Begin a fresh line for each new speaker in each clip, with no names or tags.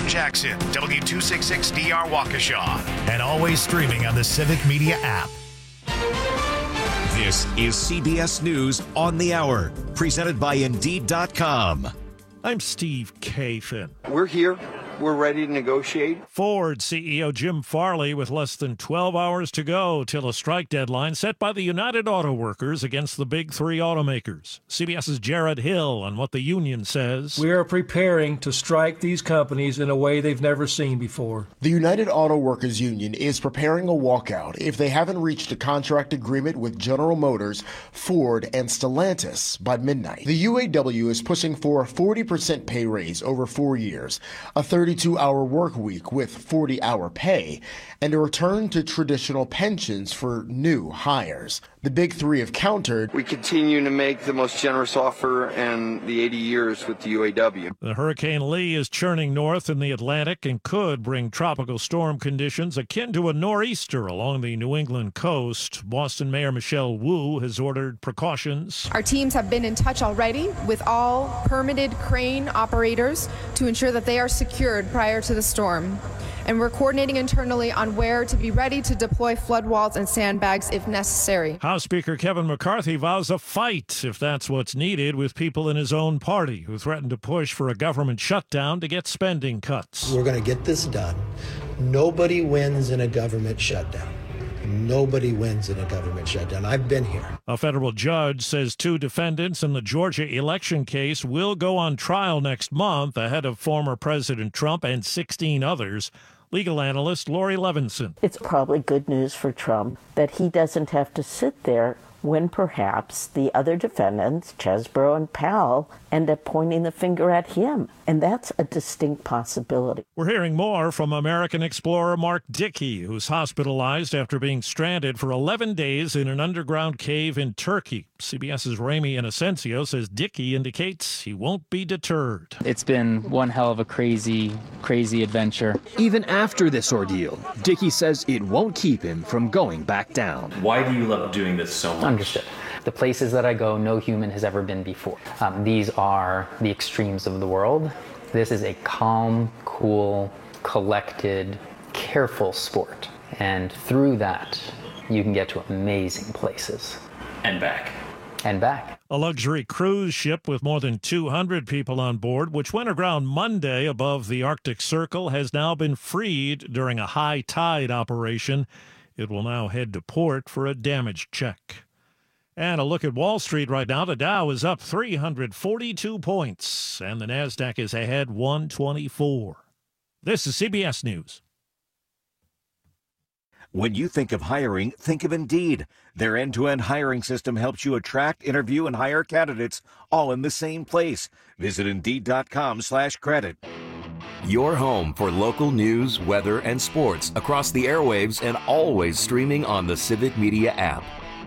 Jackson, W266DR Waukesha, and always streaming on the Civic Media app. This is CBS News on the Hour, presented by Indeed.com.
I'm Steve Kathan.
We're here. We're ready to negotiate.
Ford CEO Jim Farley with less than 12 hours to go till a strike deadline set by the United Auto Workers against the big three automakers. CBS's Jared Hill on what the union says.
We are preparing to strike these companies in a way they've never seen before.
The United Auto Workers Union is preparing a walkout if they haven't reached a contract agreement with General Motors, Ford, and Stellantis by midnight. The UAW is pushing for a 40% pay raise over 4 years, a 32-hour work week with 40-hour pay, and a return to traditional pensions for new hires. The big three have countered.
We continue to make the most generous offer in the 80 years with the UAW.
The Hurricane Lee is churning north in the Atlantic and could bring tropical storm conditions akin to a nor'easter along the New England coast. Boston Mayor Michelle Wu has ordered precautions.
Our teams have been in touch already with all permitted crane operators to ensure that they are secured prior to the storm. And we're coordinating internally on where to be ready to deploy flood walls and sandbags if necessary.
House Speaker Kevin McCarthy vows a fight, if that's what's needed, with people in his own party who threatened to push for a government shutdown to get spending cuts.
We're going to get this done. Nobody wins in a government shutdown. Nobody wins in a government shutdown. I've been here.
A federal judge says 2 defendants in the Georgia election case will go on trial next month ahead of former President Trump and 16 others. Legal analyst Lori Levinson.
It's probably good news for Trump that he doesn't have to sit there when perhaps the other defendants, Chesbrough and Powell, end up pointing the finger at him. And that's a distinct possibility.
We're hearing more from American explorer Mark Dickey, who's hospitalized after being stranded for 11 days in an underground cave in Turkey. CBS's Ramy Inocencio says Dickey indicates he won't be deterred.
It's been one hell of a crazy adventure.
Even after this ordeal, Dickey says it won't keep him from going back down.
Why do you love doing this so much?
Understood. The places that I go, no human has ever been before. These are the extremes of the world. This is a calm, cool, collected, careful sport. And through that, you can get to amazing places.
And back.
And back.
A luxury cruise ship with more than 200 people on board, which went aground Monday above the Arctic Circle, has now been freed during a high tide operation. It will now head to port for a damage check. And a look at Wall Street right now. The Dow is up 342 points, and the Nasdaq is ahead 124. This is CBS News.
When you think of hiring, think of Indeed. Their end-to-end hiring system helps you attract, interview, and hire candidates all in the same place. Visit Indeed.com/credit.
Your home for local news, weather, and sports across the airwaves and always streaming on the Civic Media app.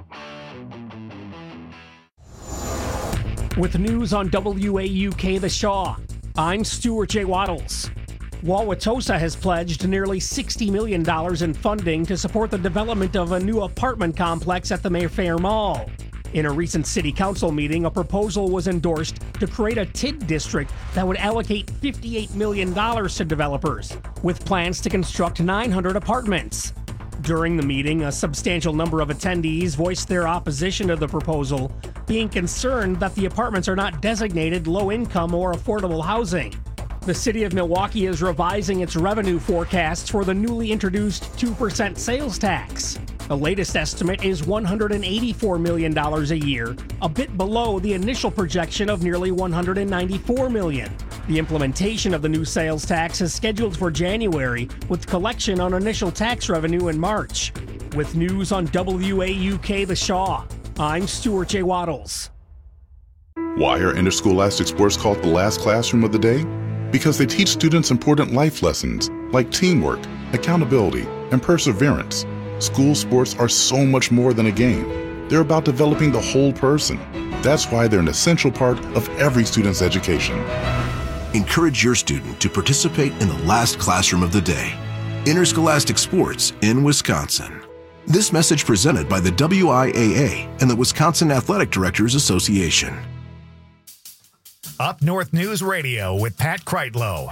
With news on WAUK The Shaw, I'm Stuart J. Waddles. Wauwatosa has pledged nearly $60 million in funding to support the development of a new apartment complex at the Mayfair Mall. In a recent city council meeting, a proposal was endorsed to create a TID district that would allocate $58 million to developers, with plans to construct 900 apartments. During the meeting, a substantial number of attendees voiced their opposition to the proposal, being concerned that the apartments are not designated low-income or affordable housing. The city of Milwaukee is revising its revenue forecasts for the newly introduced 2% sales tax. The latest estimate is $184 million a year, a bit below the initial projection of nearly $194 million. The implementation of the new sales tax is scheduled for January, with collection on initial tax revenue in March. With news on WAUK The Shaw, I'm Stuart J. Waddles.
Why are interscholastic sports called the last classroom of the day? Because they teach students important life lessons like teamwork, accountability, and perseverance. School sports are so much more than a game. They're about developing the whole person. That's why they're an essential part of every student's education.
Encourage your student to participate in the last classroom of the day. Interscholastic sports in Wisconsin. This message presented by the WIAA and the Wisconsin Athletic Directors Association.
Up North News Radio with Pat Kreitlow.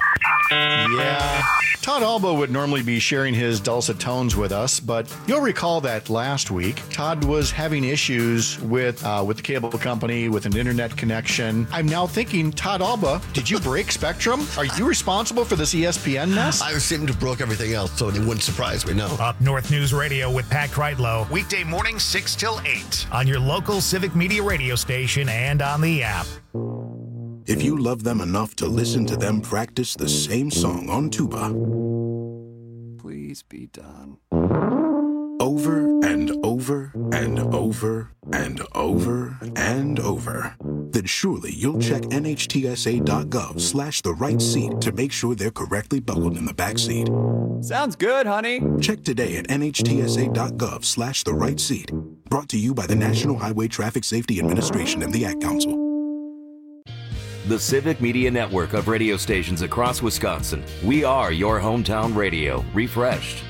Yeah. Todd Alba would normally be sharing his dulcet tones with us, but you'll recall that last week, Todd was having issues with the cable company, with an internet connection. I'm now thinking, Todd Alba, did you break Spectrum? Are you responsible for this ESPN mess?
I seem to have broke everything else, so it wouldn't surprise me, no.
Up North News Radio with Pat Kreitlow, weekday morning 6 till 8 on your local Civic Media radio station and on the app.
If you love them enough to listen to them practice the same song on tuba,
please be done.
Over and over and over and over and over, then surely you'll check NHTSA.gov/the right seat to make sure they're correctly buckled in the back seat.
Sounds good, honey.
Check today at NHTSA.gov/the right seat. Brought to you by the National Highway Traffic Safety Administration and the Ad Council.
The Civic Media Network of radio stations across Wisconsin. We are your hometown radio, refreshed.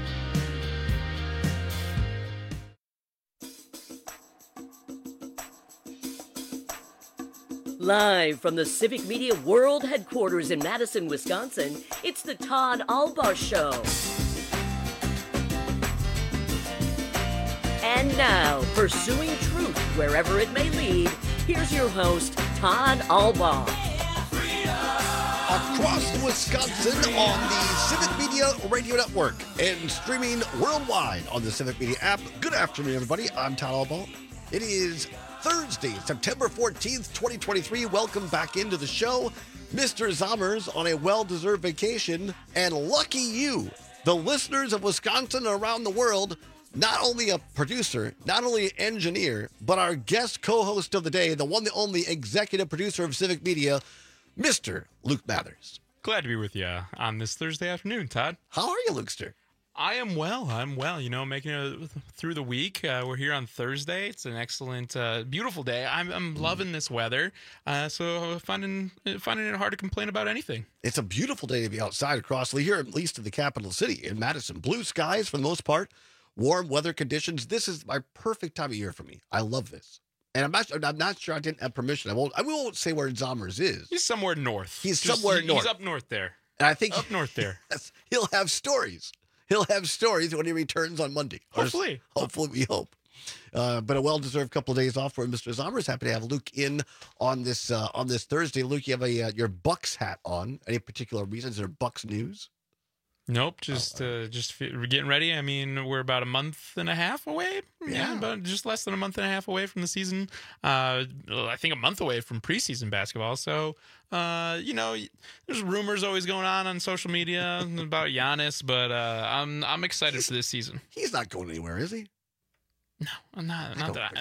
Live from the Civic Media World Headquarters in Madison, Wisconsin, it's the Todd Alba Show. And now, pursuing truth wherever it may lead, here's your host, Todd Alba.
Across Wisconsin on the Civic Media Radio Network and streaming worldwide on the Civic Media app. Good afternoon, everybody. I'm Todd Alba. It is Thursday, September 14th, 2023. Welcome back into the show. Mr. Zommers on a well-deserved vacation. And lucky you, the listeners of Wisconsin and around the world, not only a producer, not only an engineer, but our guest co-host of the day, the one, the only executive producer of Civic Media, Mr. Luke Mathers.
Glad to be with you on this Thursday afternoon, Todd.
How are you, Lukester?
I am well. I'm well. You know, making it through the week. We're here on Thursday. It's an excellent, beautiful day. I'm loving this weather. So finding it hard to complain about anything.
It's a beautiful day to be outside across here, at least in the capital city, in Madison. Blue skies for the most part. Warm weather conditions. This is my perfect time of year for me. I love this. And I'm not sure I didn't have permission. I won't say where Zommers is.
He's somewhere north.
He's somewhere north.
He's up north there.
And I think
up north there.
He'll have stories. He'll have stories when he returns on Monday.
Hopefully,
we hope. But a well-deserved couple of days off for Mr. Zommers. Happy to have Luke in on this Thursday. Luke, you have your Bucks hat on. Any particular reasons? Is there Bucks news?
Nope, just getting ready. I mean, we're about a month and a half away.
Yeah,
about just less than a month and a half away from the season. I think a month away from preseason basketball. So, there's rumors always going on social media about Giannis, but I'm excited for this season.
He's not going anywhere, is he?
No, I'm not.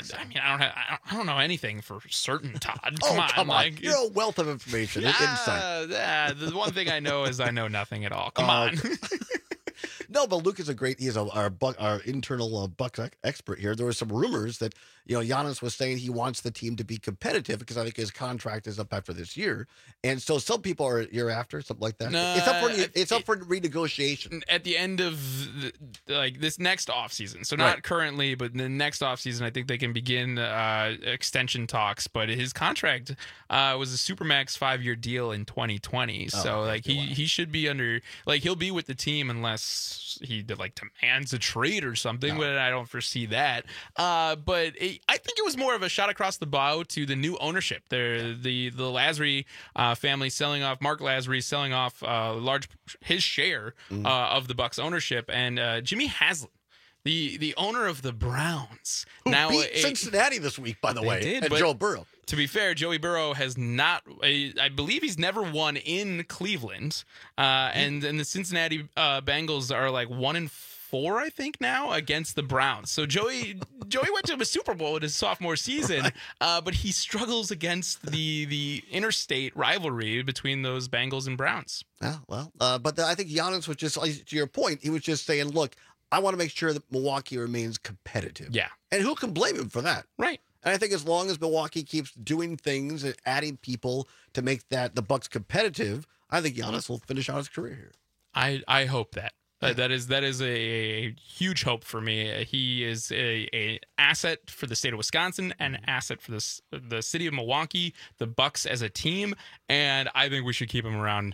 I don't know anything for certain, Todd.
Come on. You're a wealth of information. Insight.
The one thing I know is I know nothing at all. Come on.
No, but Luke is our internal Bucks expert here. There were some rumors that Giannis was saying he wants the team to be competitive because I think his contract is up after this year, and so some people are a year after, something like that. It's up for renegotiation
at the end of this next offseason. So not currently, but in the next offseason, I think they can begin extension talks. But his contract was a Supermax 5-year deal in 2020, so he should be under he'll be with the team unless he demands a trade or something, but I don't foresee that. But I think it was more of a shot across the bow to the new ownership. The Lasry family selling off, Mark Lasry selling off his share of the Bucks ownership, and Jimmy Haslam, the owner of the Browns,
who beat Cincinnati this week, by the way, and Joe Burrow.
To be fair, Joey Burrow has not. I believe he's never won in Cleveland, and the Cincinnati Bengals are 1-4, I think, now against the Browns. So Joey went to a Super Bowl in his sophomore season, but he struggles against the interstate rivalry between those Bengals and Browns.
But I think Giannis was just, to your point, he was just saying, look, I want to make sure that Milwaukee remains competitive.
Yeah,
and who can blame him for that?
Right.
And I think as long as Milwaukee keeps doing things and adding people to make the Bucks competitive, I think Giannis will finish out his career here.
I hope that. That is a huge hope for me. He is a asset for the state of Wisconsin, an asset for the city of Milwaukee, the Bucks as a team, and I think we should keep him around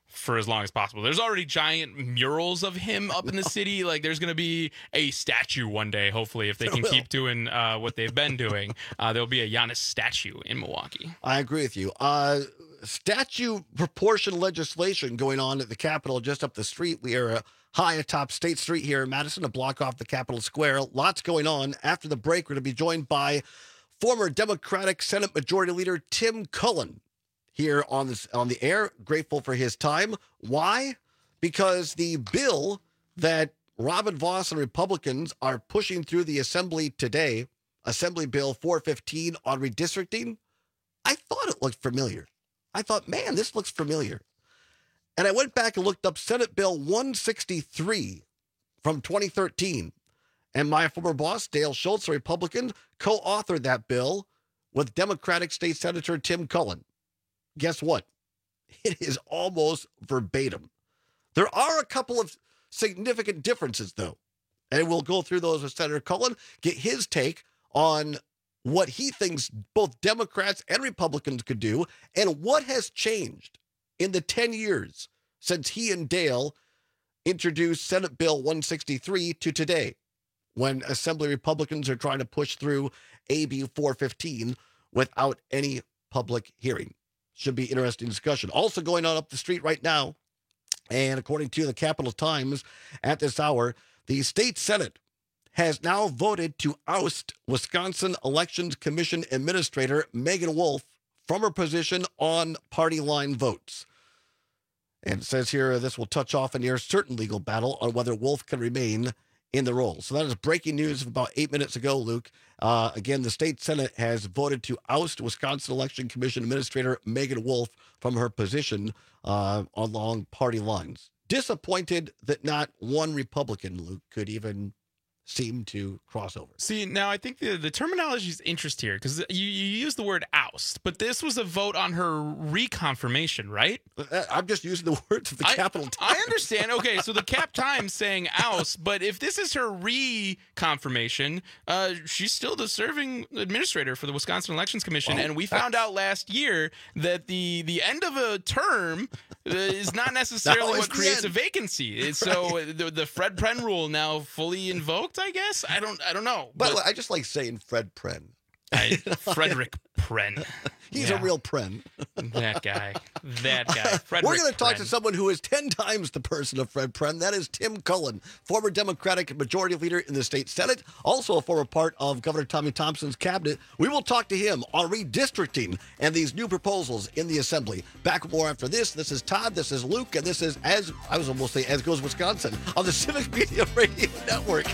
for as long as possible. There's already giant murals of him up in the city. Like, there's going to be a statue one day, hopefully, if they can keep doing what they've been doing. There'll be a Giannis statue in Milwaukee.
I agree with you. Statue proportion legislation going on at the Capitol just up the street. We are high atop State Street here in Madison, a block off the Capitol Square. Lots going on. After the break, we're going to be joined by former Democratic Senate Majority Leader Tim Cullen here on the air. Grateful for his time. Why? Because the bill that Robin Vos and Republicans are pushing through the Assembly today, Assembly Bill 415 on redistricting, I thought it looked familiar. I thought, man, this looks familiar. And I went back and looked up Senate Bill 163 from 2013. And my former boss, Dale Schultz, a Republican, co-authored that bill with Democratic State Senator Tim Cullen. Guess what? It is almost verbatim. There are a couple of significant differences, though. And we'll go through those with Senator Cullen, get his take on what he thinks both Democrats and Republicans could do, and what has changed in the 10 years since he and Dale introduced Senate Bill 163 to today, when Assembly Republicans are trying to push through AB 415 without any public hearing. Should be interesting discussion. Also going on up the street right now, and according to the Capital Times at this hour, the state Senate has now voted to oust Wisconsin Elections Commission Administrator Megan Wolf from her position on party line votes. And it says here this will touch off a near certain legal battle on whether Wolf can remain in the role. So that is breaking news of about 8 minutes ago, Luke. Again, the state Senate has voted to oust Wisconsin Election Commission Administrator Megan Wolf from her position along party lines. Disappointed that not one Republican, Luke, could even seem to cross over.
See, now I think the terminology is interesting here, because you use the word oust, but this was a vote on her reconfirmation, right?
I'm just using the words of the Capital Times.
I understand. Okay, so the Cap Times saying oust, but if this is her reconfirmation, she's still the serving administrator for the Wisconsin Elections Commission, and we found out last year that the end of a term is not necessarily what creates a vacancy. Right. So the Fred Pren rule now fully invoked, I guess. I don't know.
But I just like saying Fred Pren.
Frederick Pren.
He's a real Pren.
That guy.
We're going to talk to someone who is 10 times the person of Fred Pren. That is Tim Cullen, former Democratic Majority Leader in the state Senate, also a former part of Governor Tommy Thompson's cabinet. We will talk to him on redistricting and these new proposals in the Assembly. Back with more after this. This is Todd, this is Luke, and this is, as goes Wisconsin, on the Civic Media Radio Network.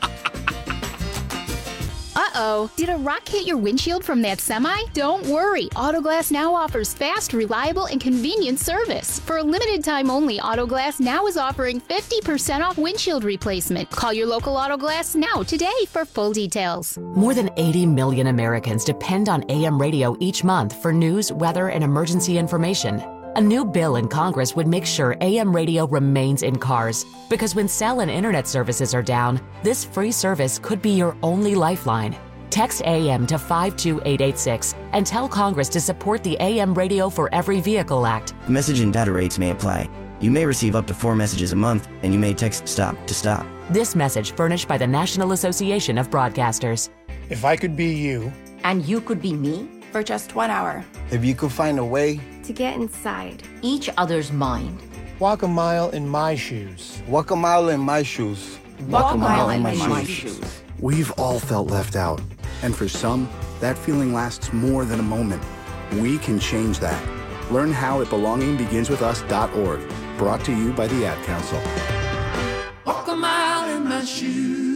Uh-oh, did a rock hit your windshield from that semi? Don't worry, Autoglass Now offers fast, reliable, and convenient service. For a limited time only, Autoglass Now is offering 50% off windshield replacement. Call your local Autoglass Now today for full details.
More than 80 million Americans depend on AM radio each month for news, weather, and emergency information. A new bill in Congress would make sure AM radio remains in cars, because when cell and internet services are down, this free service could be your only lifeline. Text AM to 52886 and tell Congress to support the AM Radio for Every Vehicle Act.
Message and data rates may apply. You may receive up to 4 messages a month, and you may text STOP to stop.
This message furnished by the National Association of Broadcasters.
If I could be you.
And you could be me. For just 1 hour.
If you could find a way
to get inside each other's mind.
Walk a mile in my shoes.
Walk a mile in my shoes.
Walk a mile in my shoes.
We've all felt left out. And for some, that feeling lasts more than a moment. We can change that. Learn how at belongingbeginswithus.org. Brought to you by the Ad Council.
Walk a mile in my shoes.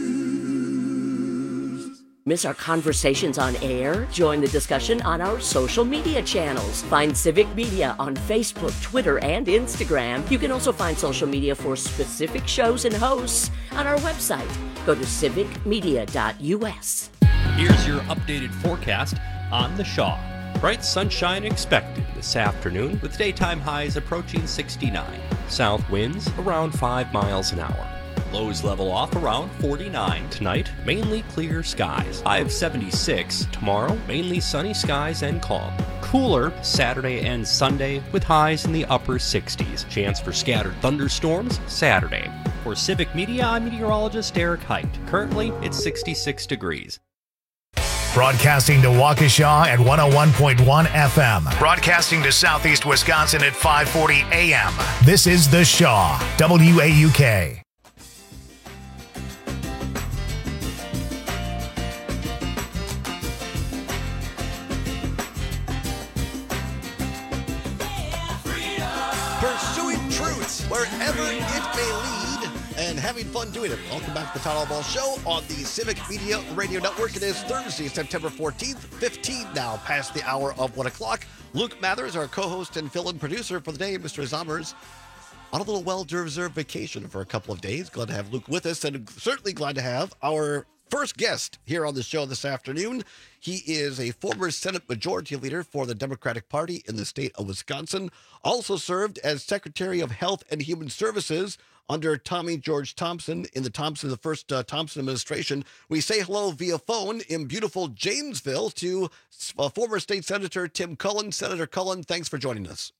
Miss our conversations on air? Join the discussion on our social media channels. Find Civic Media on Facebook, Twitter, and Instagram. You can also find social media for specific shows and hosts on our website. Go to civicmedia.us.
Here's your updated forecast on the Shaw. Bright sunshine expected this afternoon with daytime highs approaching 69. South winds around 5 miles an hour. Lows level off around 49. Tonight, mainly clear skies. High of 76. Tomorrow, mainly sunny skies and calm. Cooler Saturday and Sunday with highs in the upper 60s. Chance for scattered thunderstorms Saturday. For Civic Media, I'm meteorologist Eric Height. Currently, it's 66 degrees.
Broadcasting to Waukesha at 101.1 FM. Broadcasting to Southeast Wisconsin at 540 AM. This is The Shaw, WAUK.
Pursuing truth wherever it may lead and having fun doing it. Welcome back to the Todd Ball Show on the Civic Media Radio Network. It is Thursday, September 14th, 15 now past the hour of 1 o'clock. Luke Mathers, our co-host and fill-in producer for the day. Mr. Zommers on a little well-deserved vacation for a couple of days. Glad to have Luke with us, and certainly glad to have our first guest here on the show this afternoon. He is a former Senate Majority Leader for the Democratic Party in the state of Wisconsin. Also served as Secretary of Health and Human Services under Tommy George Thompson in the first Thompson administration. We say hello via phone in beautiful Janesville to former State Senator Tim Cullen. Senator Cullen, thanks for joining us.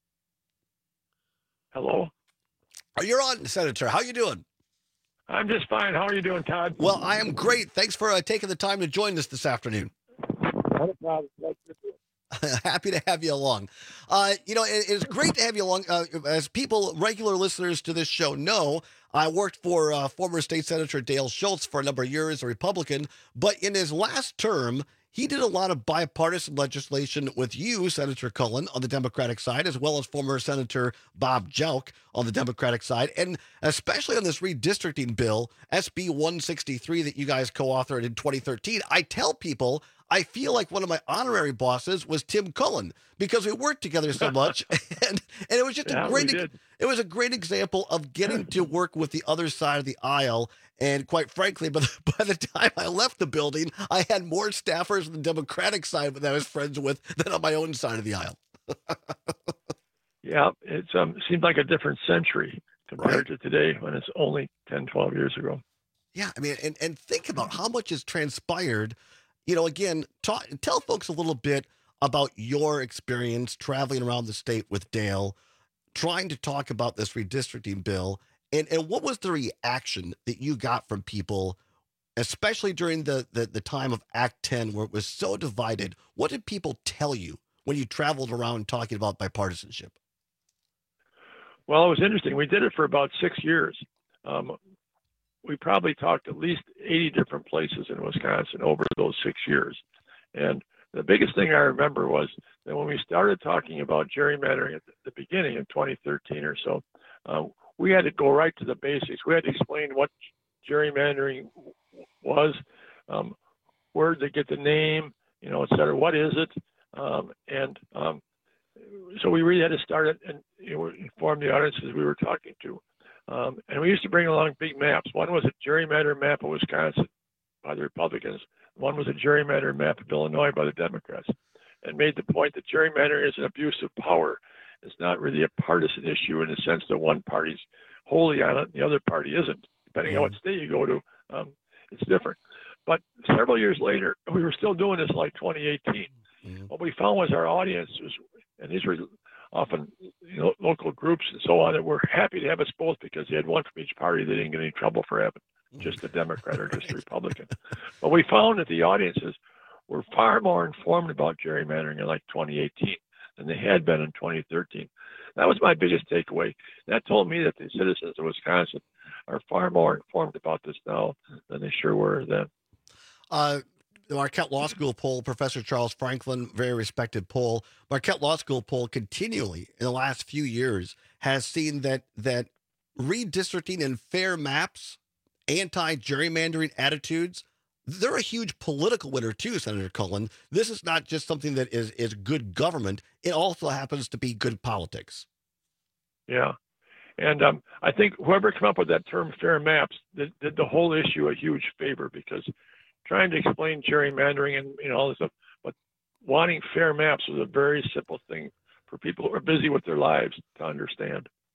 Hello.
You're on, Senator. How you doing?
I'm just fine. How are you doing, Todd?
Well, I am great. Thanks for taking the time to join us this afternoon.
Not a problem.
Happy to have you along. It's great to have you along. As people, regular listeners to this show know, I worked for former State Senator Dale Schultz for a number of years, a Republican. But in his last term, he did a lot of bipartisan legislation with you, Senator Cullen, on the Democratic side, as well as former Senator Bob Jauch on the Democratic side, and especially on this redistricting bill, SB 163, that you guys co-authored in 2013. I tell people I feel like one of my honorary bosses was Tim Cullen because we worked together so much, and it was just it was a great example of getting to work with the other side of the aisle. And quite frankly, by the time I left the building, I had more staffers on the Democratic side that I was friends with than on my own side of the aisle.
Yeah, it seemed like a different century compared to today when it's only 10, 12 years ago.
Yeah, I mean, and think about how much has transpired. You know, again, tell folks a little bit about your experience traveling around the state with Dale, trying to talk about this redistricting bill. And what was the reaction that you got from people, especially during the time of Act 10, where it was so divided? What did people tell you when you traveled around talking about bipartisanship?
Well, it was interesting. We did it for about 6 years. We probably talked at least 80 different places in Wisconsin over those 6 years. And the biggest thing I remember was that when we started talking about gerrymandering at the beginning in 2013 or so, we had to go right to the basics. We had to explain what gerrymandering was, where did they get the name, et cetera. What is it? So we really had to start it and inform the audiences we were talking to. And we used to bring along big maps. One was a gerrymander map of Wisconsin by the Republicans. One was a gerrymander map of Illinois by the Democrats, and made the point that gerrymandering is an abuse of power. It's not really a partisan issue in the sense that one party's wholly on it and the other party isn't. Depending on what state you go to, it's different. But several years later, we were still doing this like 2018. What we found was our audience was, and these were often local groups and so on, that were happy to have us both because they had one from each party. They didn't get any trouble for having just a Democrat or just a Republican. But we found that the audiences were far more informed about gerrymandering in like 2018 than they had been in 2013. That was my biggest takeaway. That told me that the citizens of Wisconsin are far more informed about this now than they sure were then.
The Marquette Law School poll, Professor Charles Franklin, very respected poll. Marquette Law School poll continually in the last few years has seen that redistricting and fair maps, anti-gerrymandering attitudes, they're a huge political winner too, Senator Cullen. This is not just something that is good government. It also happens to be good politics.
Yeah. And I think whoever came up with that term fair maps did the whole issue a huge favor, because trying to explain gerrymandering and all this stuff, but wanting fair maps was a very simple thing for people who are busy with their lives to understand.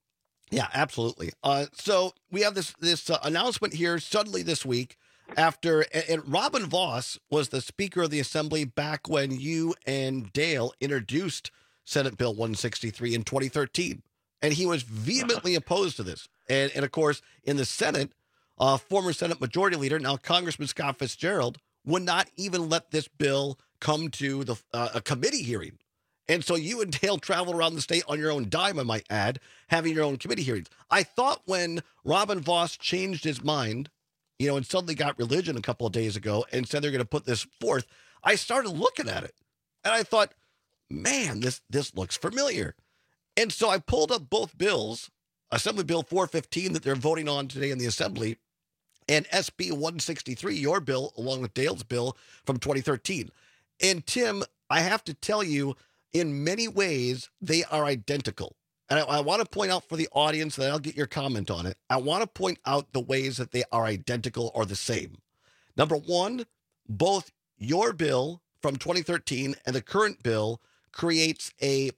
Yeah, absolutely. So we have this announcement here suddenly this week after, and Robin Vos was the Speaker of the Assembly back when you and Dale introduced Senate Bill 163 in 2013. And he was vehemently opposed to this. And of course, in the Senate, former Senate Majority Leader, now Congressman Scott Fitzgerald, would not even let this bill come to a committee hearing. And so you and Dale traveled around the state on your own dime, I might add, having your own committee hearings. I thought when Robin Vos changed his mind, and suddenly got religion a couple of days ago and said they're going to put this forth, I started looking at it. And I thought, man, this looks familiar. And so I pulled up both bills, Assembly Bill 415 that they're voting on today in the Assembly, and SB 163, your bill, along with Dale's bill from 2013. And Tim, I have to tell you, in many ways, they are identical. And I want to point out for the audience, that I'll get your comment on it. I want to point out the ways that they are identical or the same. Number one, both your bill from 2013 and the current bill creates an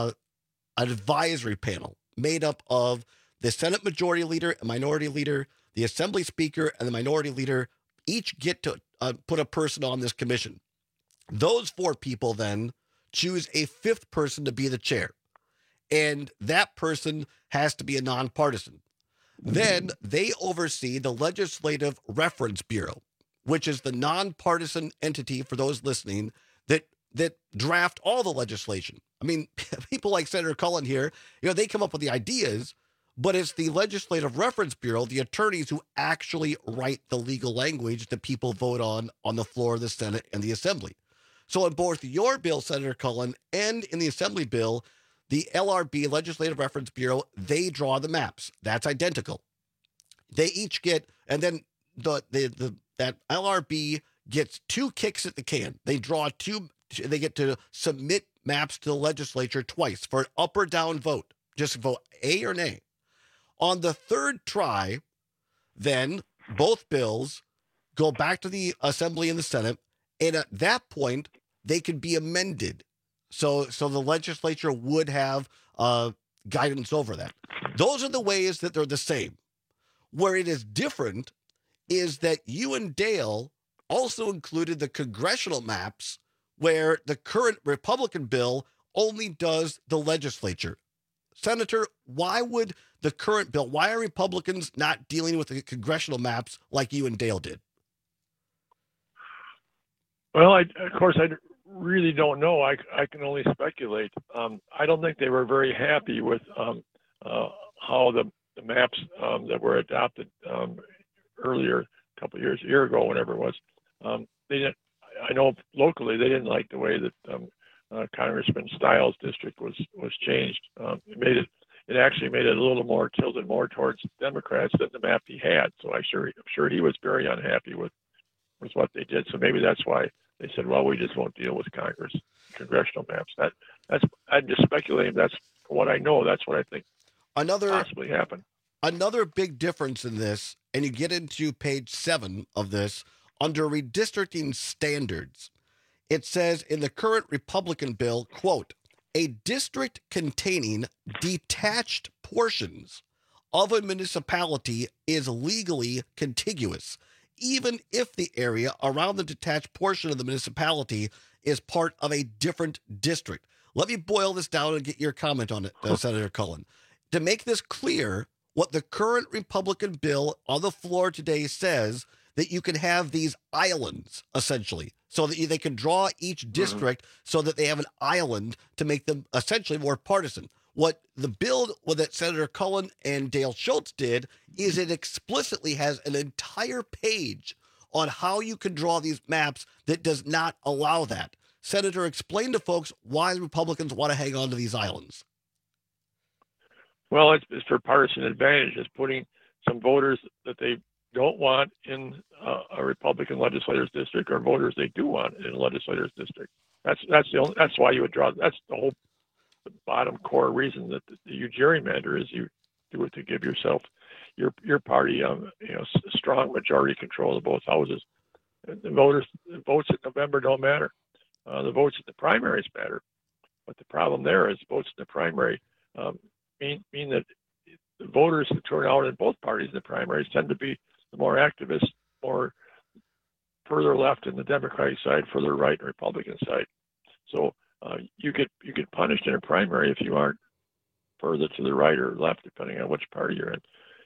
advisory panel made up of the Senate Majority Leader and Minority Leader, the Assembly Speaker, and the Minority Leader. Each get to put a person on this commission. Those four people then choose a fifth person to be the chair. And that person has to be a nonpartisan. Then they oversee the Legislative Reference Bureau, which is the nonpartisan entity, for those listening, that draft all the legislation. I mean, people like Senator Cullen here, they come up with the ideas, but it's the Legislative Reference Bureau, the attorneys who actually write the legal language that people vote on the floor of the Senate and the Assembly. So in both your bill, Senator Cullen, and in the Assembly bill, the LRB, Legislative Reference Bureau, they draw the maps. That's identical. They each get, and then that LRB gets two kicks at the can. They get to submit maps to the legislature twice for an up or down vote. Just vote A or nay. On the third try, then both bills go back to the Assembly and the Senate, and at that point, they could be amended. So the legislature would have guidance over that. Those are the ways that they're the same. Where it is different is that you and Dale also included the congressional maps, where the current Republican bill only does the legislature. Senator, why would the current bill, why are Republicans not dealing with the congressional maps like you and Dale did?
Well, I really don't know. I can only speculate. I don't think they were very happy with how the maps that were adopted earlier, a year ago, whenever it was. They didn't. I know locally they didn't like the way that Congressman Stiles' district was changed. It actually made it a little more tilted more towards Democrats than the map he had. So I'm sure he was very unhappy with what they did. So maybe that's why they said, well, we just won't deal with congressional maps. I'm just speculating. That's what I know. That's what I think possibly happened.
Another big difference in this, and you get into page 7 of this, under redistricting standards, it says in the current Republican bill, quote, a district containing detached portions of a municipality is legally contiguous, even if the area around the detached portion of the municipality is part of a different district. Let me boil this down and get your comment on it, Senator Cullen. To make this clear, what the current Republican bill on the floor today says, that you can have these islands, essentially, so that they can draw each district so that they have an island to make them essentially more partisan. What the bill that Senator Cullen and Dale Schultz did is it explicitly has an entire page on how you can draw these maps that does not allow that. Senator, explain to folks why the Republicans want to hang on to these islands.
Well, it's for partisan advantage. It's putting some voters that they don't want in a Republican legislator's district, or voters they do want in a legislator's district. That's why you would draw. That's the bottom core reason that you gerrymander is you do it to give yourself your party strong majority control of both houses. The votes in November don't matter. The votes in the primaries matter, but the problem there is votes in the primary mean that the voters who turn out in both parties in the primaries tend to be the more activists, more further left in the Democratic side, further right in the Republican side. So you get punished in a primary if you aren't further to the right or left, depending on which party you're in.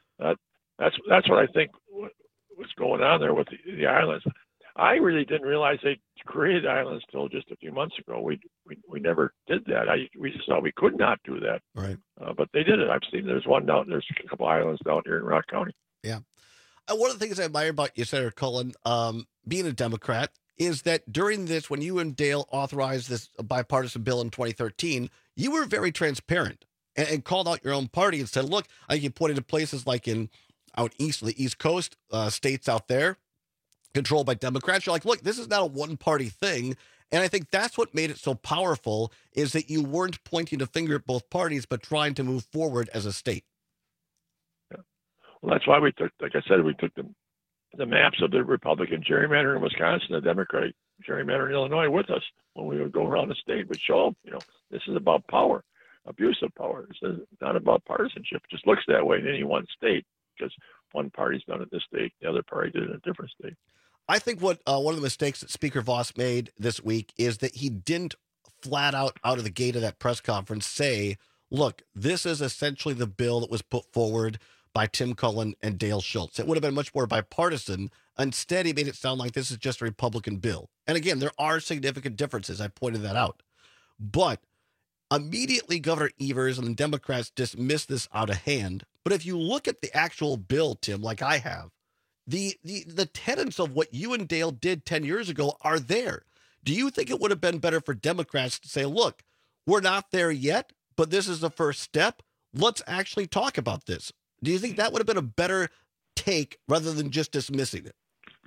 That's what I think was going on there with the islands. I really didn't realize they created islands till just a few months ago. We never did that. We just thought we could not do that.
Right.
But they did it. I've seen there's a couple islands down here in Rock County.
Yeah. One of the things I admire about you, Senator Cullen, being a Democrat, is that during this, when you and Dale authorized this bipartisan bill in 2013, you were very transparent and called out your own party and said, look, I think you pointed to places like out east, the East Coast, states out there controlled by Democrats. You're like, look, this is not a one-party thing. And I think that's what made it so powerful, is that you weren't pointing a finger at both parties, but trying to move forward as a state.
Yeah. Well, that's why we took, like I said, we took the maps of the Republican gerrymander in Wisconsin, the Democratic gerrymander in Illinois with us when we would go around the state. We'd show them, this is about power, abuse of power. This is not about partisanship. It just looks that way in any one state because one party's done it in this state, the other party did it in a different state.
I think what one of the mistakes that Speaker Vos made this week is that he didn't flat out of the gate of that press conference say, look, this is essentially the bill that was put forward by Tim Cullen and Dale Schultz. It would have been much more bipartisan. Instead, he made it sound like this is just a Republican bill. And again, there are significant differences. I pointed that out. But immediately, Governor Evers and the Democrats dismissed this out of hand. But if you look at the actual bill, Tim, like I have, the tenets of what you and Dale did 10 years ago are there. Do you think it would have been better for Democrats to say, look, we're not there yet, but this is the first step. Let's actually talk about this. Do you think that would have been a better take rather than just dismissing it?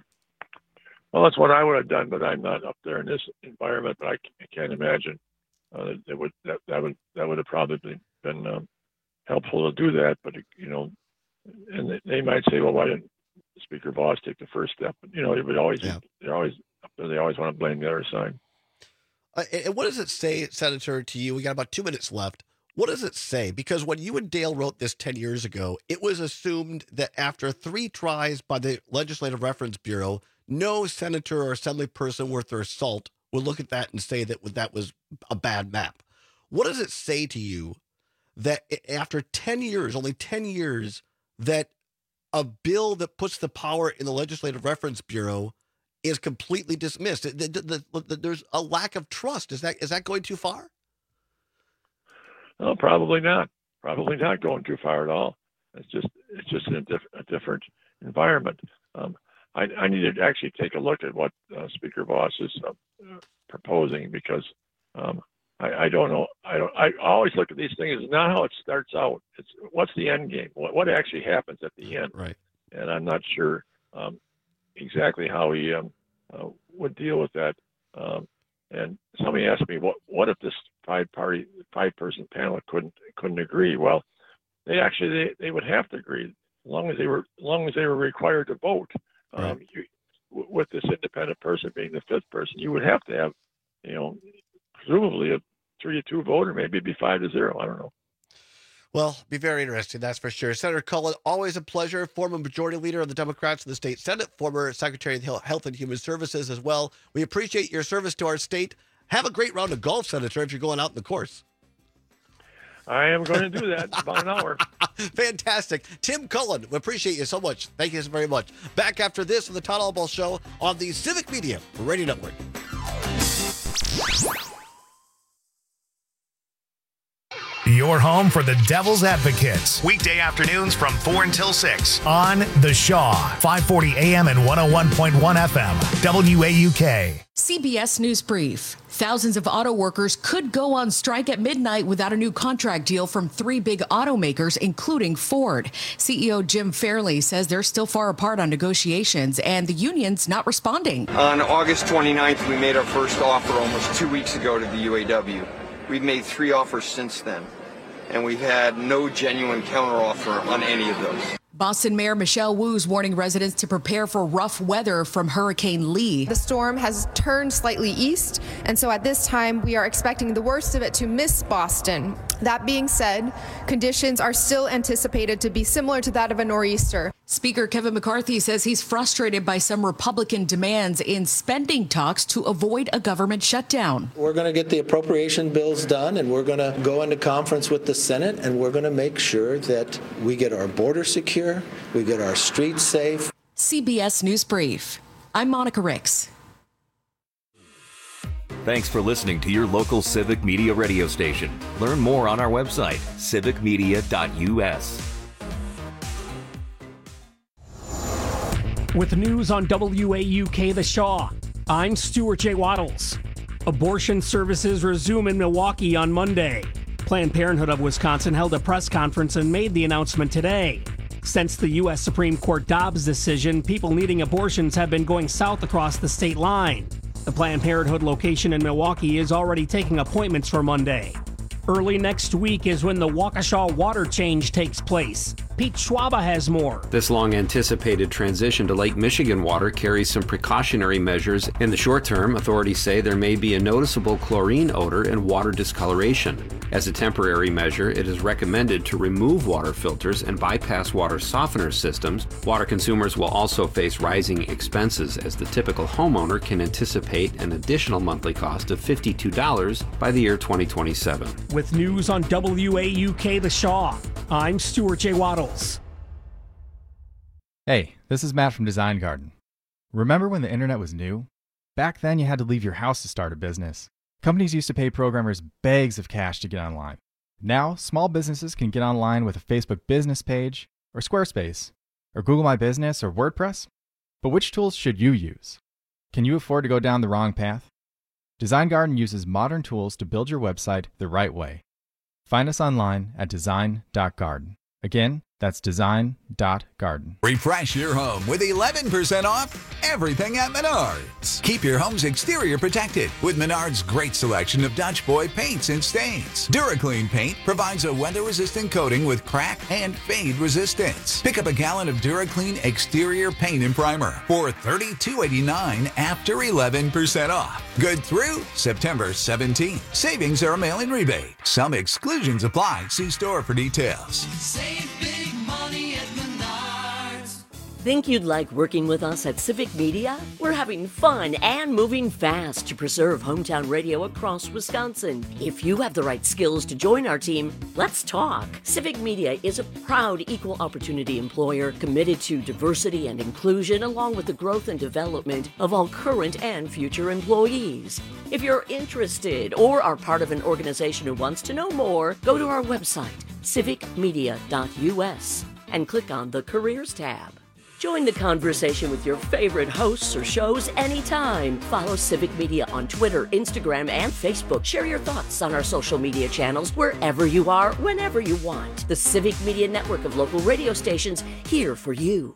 Well, that's what I would have done, but I'm not up there in this environment. But I can't imagine that would have probably been helpful to do that. But and they might say, well, why didn't Speaker Vos take the first step? But it would always they're always up there. They always want to blame the other side.
And what does it say, Senator, to you? We got about 2 minutes left. What does it say? Because when you and Dale wrote this 10 years ago, it was assumed that after 3 tries by the Legislative Reference Bureau, no senator or assembly person worth their salt would look at that and say that was a bad map. What does it say to you that after 10 years, only 10 years, that a bill that puts the power in the Legislative Reference Bureau is completely dismissed? There's a lack of trust. Is that going too far?
No, probably not. Probably not going too far at all. It's just a different environment. I need to actually take a look at what Speaker Vos is proposing, because I don't know. I always look at these things as not how it starts out. It's what's the end game. What actually happens at the end.
Right.
And I'm not sure exactly how he would deal with that. And somebody asked me, what if this 5-person panel couldn't agree? Well, they would have to agree as long as they were required to vote.
Right.
With this independent person being the 5th person, you would have to have, presumably a 3-2 vote, or maybe it'd be 5-0. I don't know.
Well, be very interesting, that's for sure. Senator Cullen, always a pleasure. Former Majority Leader of the Democrats in the state Senate, former Secretary of Health and Human Services as well. We appreciate your service to our state. Have a great round of golf, Senator, if you're going out in the course.
I am going to do that in about an hour.
Fantastic. Tim Cullen, we appreciate you so much. Thank you very much. Back after this on the Todd Albaugh Show on the Civic Media Radio Network.
Your home for the Devil's Advocates. Weekday afternoons from 4 until 6 on The Shaw, 540 AM and 101.1 FM, WAUK.
CBS News Brief. Thousands of auto workers could go on strike at midnight without a new contract deal from 3 big automakers, including Ford. CEO Jim Fairley says they're still far apart on negotiations, and the union's not responding.
On August 29th, we made our first offer almost 2 weeks ago to the UAW. We've made 3 offers since then, and we've had no genuine counteroffer on any of those.
Boston Mayor Michelle Wu's warning residents to prepare for rough weather from Hurricane Lee.
The storm has turned slightly east, and so at this time we are expecting the worst of it to miss Boston. That being said, conditions are still anticipated to be similar to that of a nor'easter.
Speaker Kevin McCarthy says he's frustrated by some Republican demands in spending talks to avoid a government shutdown.
We're going to get the appropriation bills done, and we're going to go into conference with the Senate, and we're going to make sure that we get our border secure, we get our streets safe.
CBS News Brief. I'm Monica Ricks.
Thanks for listening to your local Civic Media radio station. Learn more on our website, civicmedia.us.
With news on WAUK The Shaw, I'm Stuart J. Waddles. Abortion services resume in Milwaukee on Monday. Planned Parenthood of Wisconsin held a press conference and made the announcement today. Since the U.S. Supreme Court Dobbs decision, people needing abortions have been going south across the state line. The Planned Parenthood location in Milwaukee is already taking appointments for Monday. Early next week is when the Waukesha water change takes place. Pete Schwaba has more.
This long-anticipated transition to Lake Michigan water carries some precautionary measures. In the short term, authorities say there may be a noticeable chlorine odor and water discoloration. As a temporary measure, it is recommended to remove water filters and bypass water softener systems. Water consumers will also face rising expenses, as the typical homeowner can anticipate an additional monthly cost of $52 by the year 2027.
With news on WAUK The Shaw, I'm Stuart J. Waddles.
Hey, this is Matt from Design Garden. Remember when the internet was new? Back then you had to leave your house to start a business. Companies used to pay programmers bags of cash to get online. Now, small businesses can get online with a Facebook business page, or Squarespace, or Google My Business, or WordPress. But which tools should you use? Can you afford to go down the wrong path? Design Garden uses modern tools to build your website the right way. Find us online at design.garden. Again, that's design.garden.
Refresh your home with 11% off everything at Menards. Keep your home's exterior protected with Menards' great selection of Dutch Boy paints and stains. DuraClean paint provides a weather-resistant coating with crack and fade resistance. Pick up a gallon of DuraClean exterior paint and primer for $32.89 after 11% off. Good through September 17th. Savings are a mail-in rebate. Some exclusions apply. See store for details.
Save big money at Menards.
Think you'd like working with us at Civic Media? We're having fun and moving fast to preserve hometown radio across Wisconsin. If you have the right skills to join our team, let's talk. Civic Media is a proud equal opportunity employer committed to diversity and inclusion, along with the growth and development of all current and future employees. If you're interested or are part of an organization who wants to know more, go to our website, civicmedia.us, and click on the Careers tab. Join the conversation with your favorite hosts or shows anytime. Follow Civic Media on Twitter, Instagram, and Facebook. Share your thoughts on our social media channels wherever you are, whenever you want. The Civic Media network of local radio stations here for you.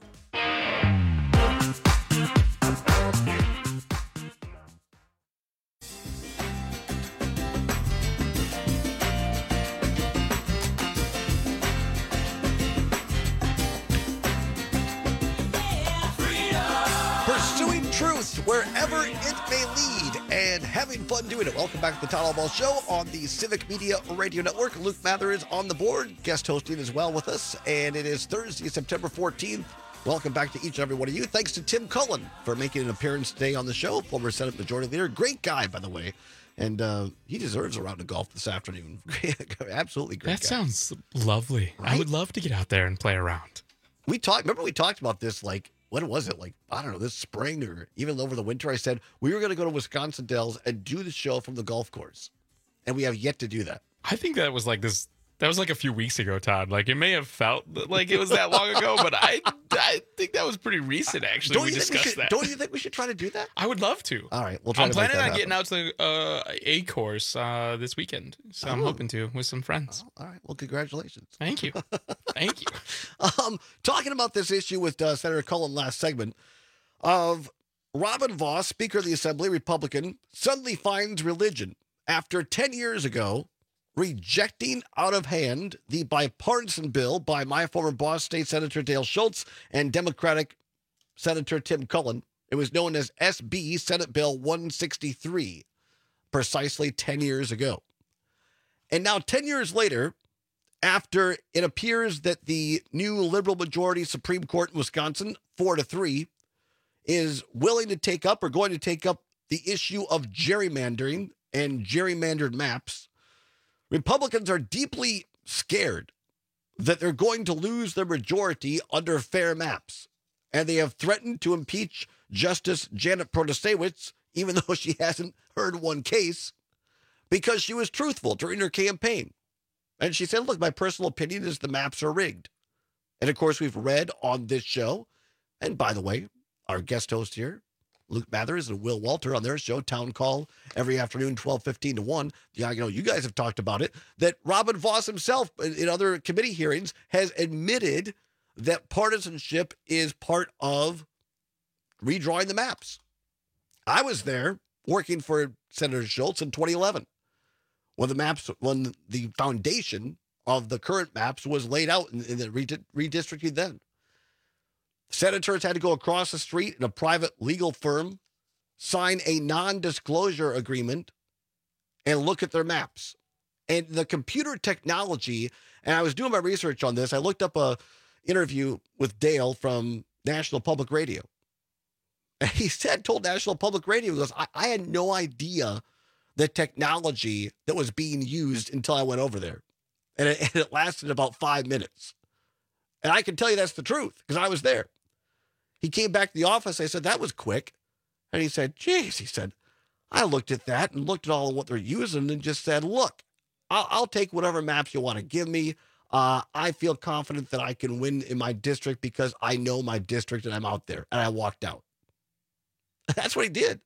Wherever it may lead, and having fun doing it. Welcome back to the Todd Allball Show on the Civic Media Radio Network. Luke Mather is on the board, guest hosting as well with us, and it is Thursday, September 14th. Welcome back to each and every one of you. Thanks to Tim Cullen for making an appearance today on the show, former Senate Majority Leader. Great guy, by the way, and he deserves a round of golf this afternoon. Absolutely great guy.
That sounds lovely. Right? I would love to get out there and play around.
Remember we talked about this, like, when was it? Like, I don't know, this spring or even over the winter. I said we were going to go to Wisconsin Dells and do the show from the golf course. And we have yet to do that.
I think that was like this. That was like a few weeks ago, Todd. Like, it may have felt like it was that long ago, but I think that was pretty recent, actually. We discussed that.
Don't you think we should try to do that?
I would love to.
All right. We'll try
I'm
to make
planning
that
on
happen.
getting out to the A course this weekend. So I'm hoping to with some friends.
All right. Well, congratulations.
Thank you. Thank you.
Talking about this issue with Senator Cullen last segment of Robin Vos, Speaker of the Assembly, Republican, suddenly finds religion after 10 years ago rejecting out of hand the bipartisan bill by my former boss, State Senator Dale Schultz, and Democratic Senator Tim Cullen. It was known as SB Senate Bill 163, precisely 10 years ago. And now 10 years later, after it appears that the new liberal majority Supreme Court in Wisconsin, 4-3, is willing to take up or going to take up the issue of gerrymandering and gerrymandered maps, Republicans are deeply scared that they're going to lose their majority under fair maps. And they have threatened to impeach Justice Janet Protasiewicz, even though she hasn't heard one case, because she was truthful during her campaign. And she said, look, my personal opinion is the maps are rigged. And of course, we've read on this show, and by the way, our guest host here, Luke Mathers and Will Walter on their show, Town Call, every afternoon, 12:15 to 1. Yeah, you know, you guys have talked about it, that Robin Vos himself in other committee hearings has admitted that partisanship is part of redrawing the maps. I was there working for Senator Schultz in 2011 when the foundation of the current maps was laid out in the redistricting then. Senators had to go across the street in a private legal firm, sign a non-disclosure agreement, and look at their maps. And the computer technology, and I was doing my research on this, I looked up a interview with Dale from National Public Radio. And he told National Public Radio, he goes, I had no idea the technology that was being used until I went over there. And it lasted about 5 minutes. And I can tell you that's the truth, because I was there. He came back to the office. I said, that was quick. And he said, geez, he said, I looked at that and looked at all of what they're using and just said, look, I'll take whatever maps you want to give me. I feel confident that I can win in my district because I know my district and I'm out there. And I walked out. That's what he did.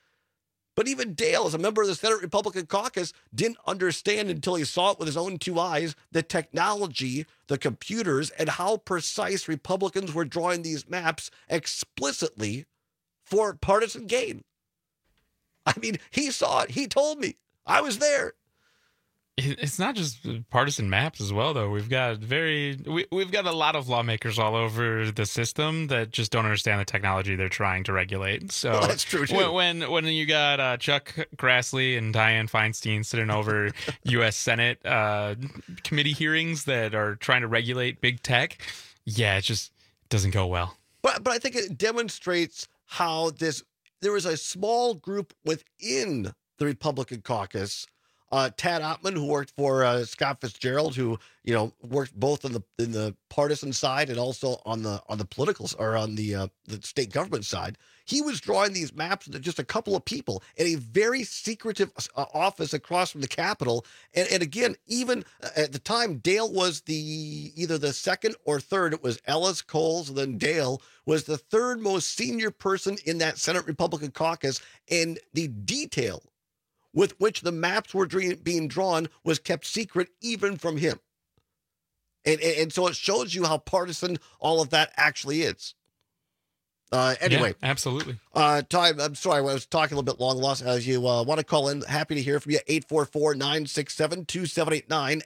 But even Dale, as a member of the Senate Republican caucus, didn't understand until he saw it with his own two eyes, the technology, the computers, and how precise Republicans were drawing these maps explicitly for partisan gain. I mean, he saw it. He told me. I was there.
It's not just partisan maps as well, though. We've got we've got a lot of lawmakers all over the system that just don't understand the technology they're trying to regulate. So
well, that's true too.
When you got Chuck Grassley and Dianne Feinstein sitting over U.S. Senate committee hearings that are trying to regulate big tech, yeah, it just doesn't go well.
But I think it demonstrates how there was a small group within the Republican caucus. Tad Ottman, who worked for Scott Fitzgerald, who worked both in the partisan side and also on the political or on the state government side. He was drawing these maps with just a couple of people in a very secretive office across from the Capitol. And again, even at the time, Dale was either the second or third. It was Ellis, Coles, and then Dale was the third most senior person in that Senate Republican caucus, and the detail with which the maps were being drawn was kept secret even from him. And so it shows you how partisan all of that actually is. Anyway.
Yeah, absolutely.
Time, I'm sorry, I was talking a little bit long lost. As you want to call in, happy to hear from you. 844-967-2789.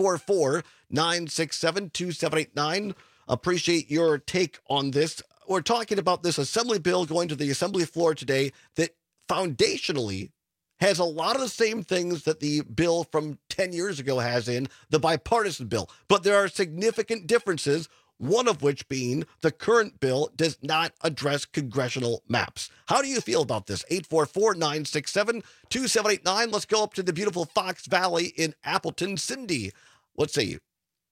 844-967-2789. Appreciate your take on this. We're talking about this assembly bill going to the assembly floor today that foundationally has a lot of the same things that the bill from 10 years ago has in the bipartisan bill. But there are significant differences, one of which being the current bill does not address congressional maps. How do you feel about this? 844-967-2789. Let's go up to the beautiful Fox Valley in Appleton. Cindy, what say you?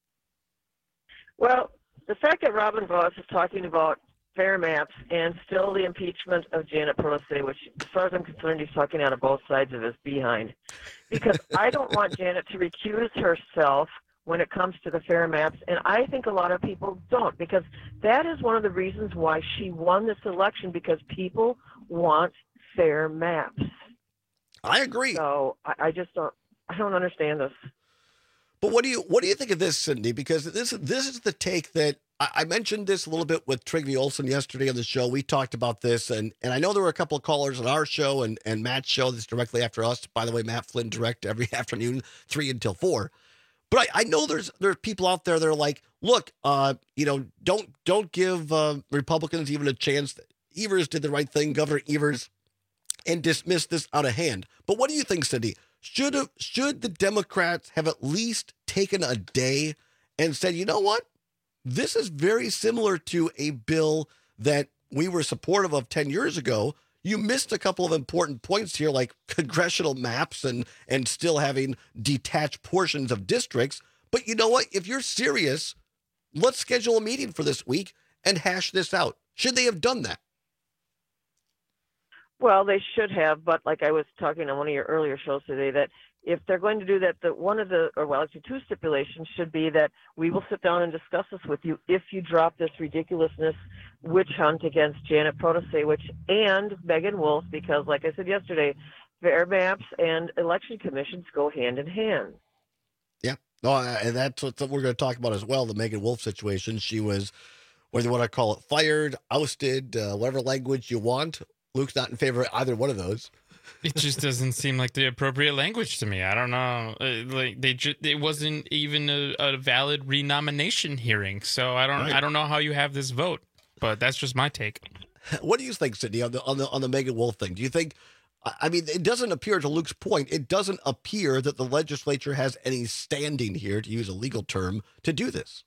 Well, the fact that Robin Vos is talking about fair maps and still the impeachment of Janet Protasiewicz, as far as I'm concerned, he's talking out of both sides of his behind. Because I don't want Janet to recuse herself when it comes to the fair maps, and I think a lot of people don't, because that is one of the reasons why she won this election, because people want fair maps.
I agree.
So I don't understand this.
But what do you think of this, Cindy? Because this is the take that I mentioned this a little bit with Trygve Olsen yesterday on the show. We talked about this, and I know there were a couple of callers on our show and Matt's show that's directly after us. By the way, Matt Flynn direct every afternoon, 3 until 4. But I know there's people out there that are like, look, don't give Republicans even a chance. Evers did the right thing, Governor Evers, and dismissed this out of hand. But what do you think, Cindy? Should the Democrats have at least taken a day and said, you know what? This is very similar to a bill that we were supportive of 10 years ago. You missed a couple of important points here, like congressional maps and still having detached portions of districts. But you know what? If you're serious, let's schedule a meeting for this week and hash this out. Should they have done that?
Well, they should have, but like I was talking on one of your earlier shows today, that if they're going to do that, actually two stipulations should be that we will sit down and discuss this with you if you drop this ridiculousness witch hunt against Janet Protase, and Megan Wolf, because like I said yesterday, fair maps and election commissions go hand in hand.
Yeah, no, and that's what we're going to talk about as well, the Megan Wolf situation. She was, whether you want to call it fired, ousted, whatever language you want. Luke's not in favor of either one of those.
It just doesn't seem like the appropriate language to me. I don't know. It wasn't even a valid renomination hearing, so I don't know how you have this vote. But that's just my take.
What do you think, Sydney, on the Megan Wolf thing? Do you think? I mean, it doesn't appear, to Luke's point, it doesn't appear that the legislature has any standing here, to use a legal term, to do this.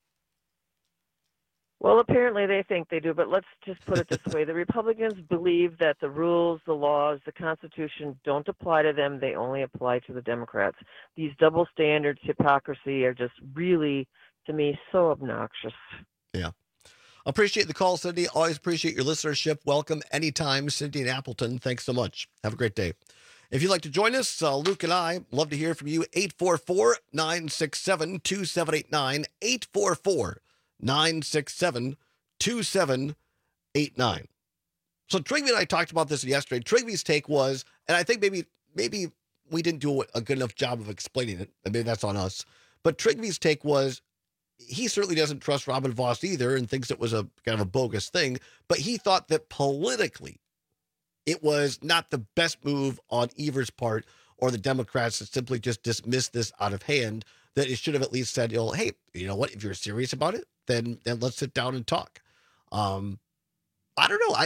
Well, apparently they think they do, but let's just put it this way. The Republicans believe that the rules, the laws, the Constitution don't apply to them. They only apply to the Democrats. These double standards, hypocrisy are just really, to me, so obnoxious.
Yeah. Appreciate the call, Cindy. Always appreciate your listenership. Welcome anytime, Cindy in Appleton. Thanks so much. Have a great day. If you'd like to join us, Luke and I love to hear from you. 844-967-2789. 844-967-2789. So Trigby and I talked about this yesterday. Trigby's take was, and I think maybe we didn't do a good enough job of explaining it. Maybe that's on us. But Trigby's take was, he certainly doesn't trust Robin Vos either and thinks it was a kind of a bogus thing. But he thought that politically, it was not the best move on Evers' part or the Democrats to simply just dismiss this out of hand, that it should have at least said, hey, you know what, if you're serious about it, then let's sit down and talk. I don't know.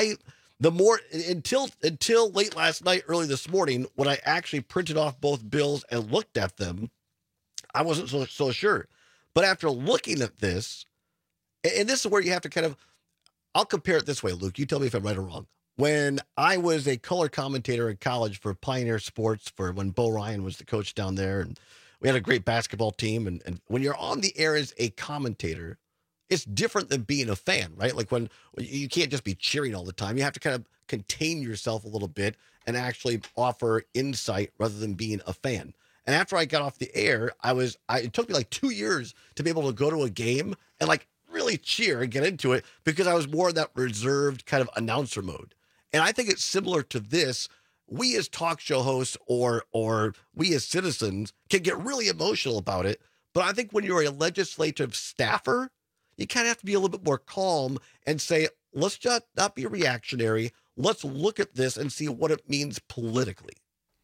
Until late last night, early this morning, when I actually printed off both bills and looked at them, I wasn't so sure. But after looking at this, and this is where you have to kind of, I'll compare it this way, Luke. You tell me if I'm right or wrong. When I was a color commentator in college for Pioneer Sports, for when Bo Ryan was the coach down there, and we had a great basketball team. And when you're on the air as a commentator, it's different than being a fan, right? Like when you can't just be cheering all the time. You have to kind of contain yourself a little bit and actually offer insight rather than being a fan. And after I got off the air, it took me like 2 years to be able to go to a game and like really cheer and get into it, because I was more in that reserved kind of announcer mode. And I think it's similar to this. We as talk show hosts or we as citizens can get really emotional about it. But I think when you're a legislative staffer, you kind of have to be a little bit more calm and say, let's just not be reactionary. Let's look at this and see what it means politically.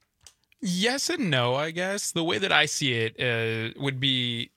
Yes and no, I guess. The way that I see it would be,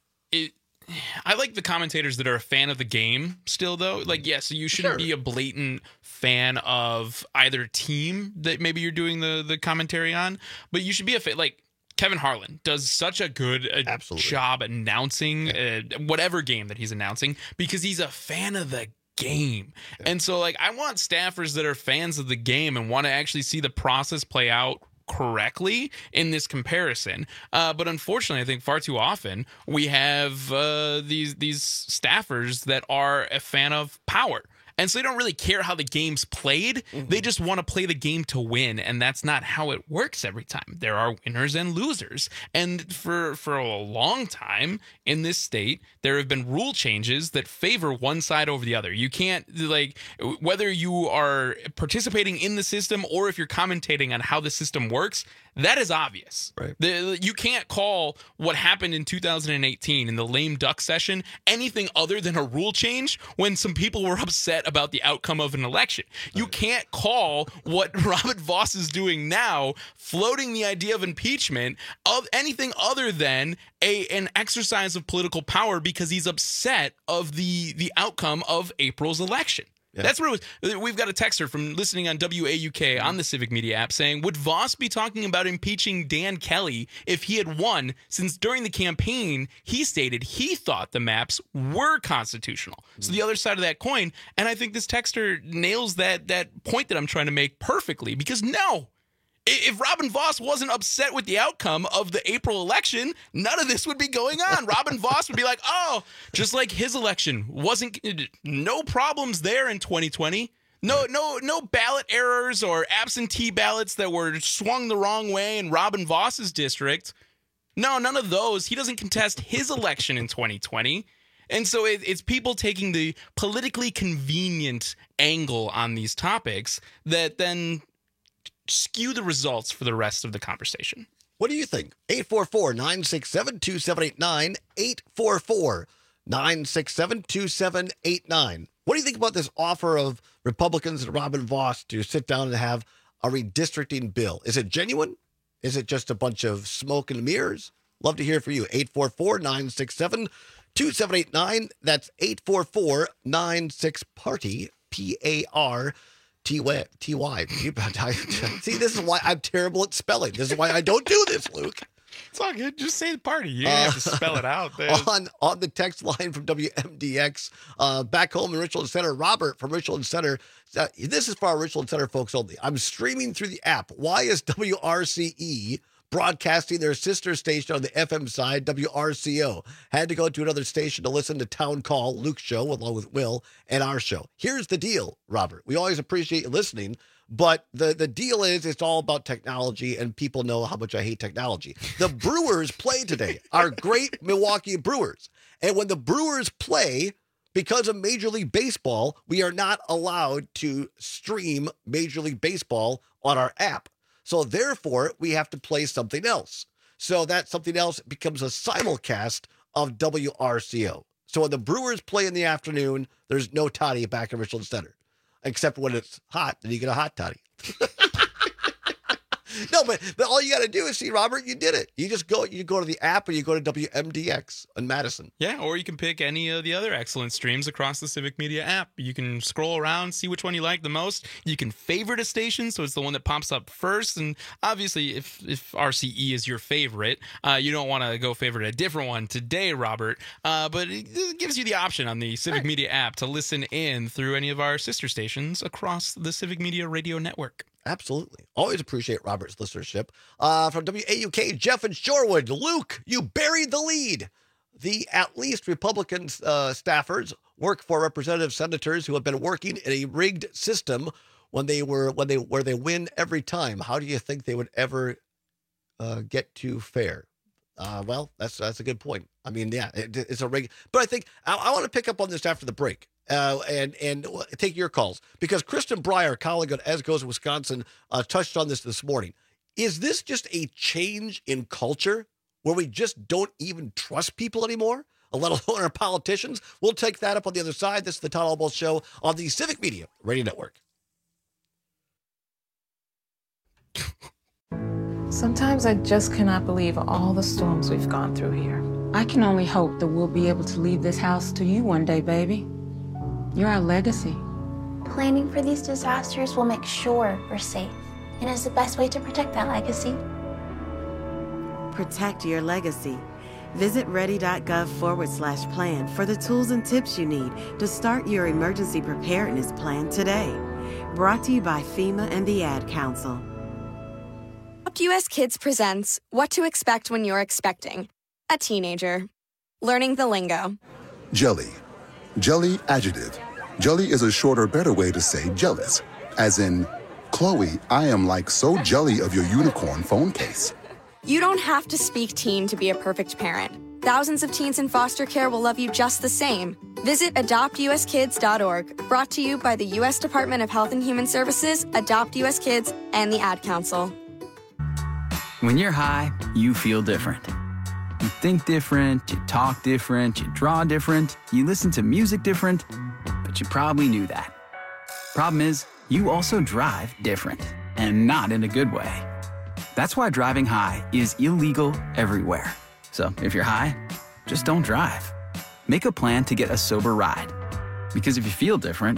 I like the commentators that are a fan of the game still, though. Like, yes, you shouldn't be a blatant fan of either team that maybe you're doing the commentary on, but you should be a fan. Like, Kevin Harlan does such a good job announcing whatever game that he's announcing, because he's a fan of the game. Yeah. And so, like, I want staffers that are fans of the game and want to actually see the process play out correctly in this comparison. But unfortunately, I think far too often we have these staffers that are a fan of power. And so they don't really care how the game's played. Mm-hmm. They just want to play the game to win, and that's not how it works every time. There are winners and losers. And for a long time in this state, there have been rule changes that favor one side over the other. You can't, like, whether you are participating in the system or if you're commentating on how the system works, that is obvious. Right. You can't call what happened in 2018 in the lame duck session anything other than a rule change when some people were upset about the outcome of an election. Right. You can't call what Robin Vos is doing now, floating the idea of impeachment, of anything other than an exercise of political power because he's upset of the outcome of April's election.
Yeah.
That's what it was. We've got a texter from listening on WAUK on the Civic Media app saying, would Voss be talking about impeaching Dan Kelly if he had won, since during the campaign he stated he thought the maps were constitutional? So the other side of that coin, and I think this texter nails that point that I'm trying to make perfectly, because no, if Robin Voss wasn't upset with the outcome of the April election, none of this would be going on. Robin Voss would be like, oh, just like his election no problems there in 2020. No ballot errors or absentee ballots that were swung the wrong way in Robin Voss's district. No, none of those. He doesn't contest his election in 2020. And so it's people taking the politically convenient angle on these topics that then skew the results for the rest of the conversation.
What do you think? 844-967-2789, 844-967-2789. What do you think about this offer of Republicans and Robin Voss to sit down and have a redistricting bill? Is it genuine? Is it just a bunch of smoke and mirrors? Love to hear from you. 844-967-2789. That's 844-96-PARTY, PARTY. T-Y. See, this is why I'm terrible at spelling. This is why I don't do this, Luke.
It's all good. Just say the party. You don't have to spell it out.
On the text line from WMDX, back home in Richland Center, Robert from Richland Center. This is for our Richland Center folks only. I'm streaming through the app. Why is WRCE broadcasting their sister station on the FM side, WRCO? Had to go to another station to listen to Town Call, Luke's show, along with Will, and our show. Here's the deal, Robert. We always appreciate you listening, but the deal is it's all about technology, and people know how much I hate technology. The Brewers play today, our great Milwaukee Brewers. And when the Brewers play, because of Major League Baseball, we are not allowed to stream Major League Baseball on our app. So therefore, we have to play something else. So that something else becomes a simulcast of WRCO. So when the Brewers play in the afternoon, there's no toddy back in Richland Center. Except when it's hot, then you get a hot toddy. No, but all you got to do is, see, Robert, you did it. You go to the app, or you go to WMDX in Madison.
Yeah, or you can pick any of the other excellent streams across the Civic Media app. You can scroll around, see which one you like the most. You can favorite a station, so it's the one that pops up first. And obviously, if RCE is your favorite, you don't want to go favorite a different one today, Robert. But it gives you the option on the Civic Media app to listen in through any of our sister stations across the Civic Media radio network.
Absolutely. Always appreciate Robert's listenership. From WAUK, Jeff and Shorewood. Luke, you buried the lead. The at least Republican staffers work for representative senators who have been working in a rigged system where they win every time. How do you think they would ever get to fair? Well, that's a good point. I mean, yeah, it's a rig. But I think I want to pick up on this after the break. And take your calls, because Kristen Breyer, colleague at As Goes Wisconsin, touched on this morning. Is this just a change in culture where we just don't even trust people anymore, let alone our politicians? We'll take that up on the other side. This is the Todd Albaugh Show on the Civic Media Radio Network.
Sometimes I just cannot believe all the storms we've gone through here.
I can only hope that we'll be able to leave this house to you one day, baby. You're our legacy.
Planning for these disasters will make sure we're safe, and is the best way to protect that legacy.
Protect your legacy. Visit ready.gov/plan for the tools and tips you need to start your emergency preparedness plan today. Brought to you by FEMA and the Ad Council.
Adopt US Kids presents What to Expect When You're Expecting a Teenager. Learning the lingo.
Jelly. Jelly adjective. Jelly is a shorter, better way to say jealous. As in, Chloe, I am like so jelly of your unicorn phone case.
You don't have to speak teen to be a perfect parent. Thousands of teens in foster care will love you just the same. Visit adoptuskids.org. Brought to you by the U.S. Department of Health and Human Services, Adopt US Kids, and the Ad Council.
When you're high, you feel different. You think different, you talk different, you draw different, you listen to music different, but you probably knew that. Problem is, you also drive different, and not in a good way. That's why driving high is illegal everywhere. So if you're high, just don't drive. Make a plan to get a sober ride. Because if you feel different,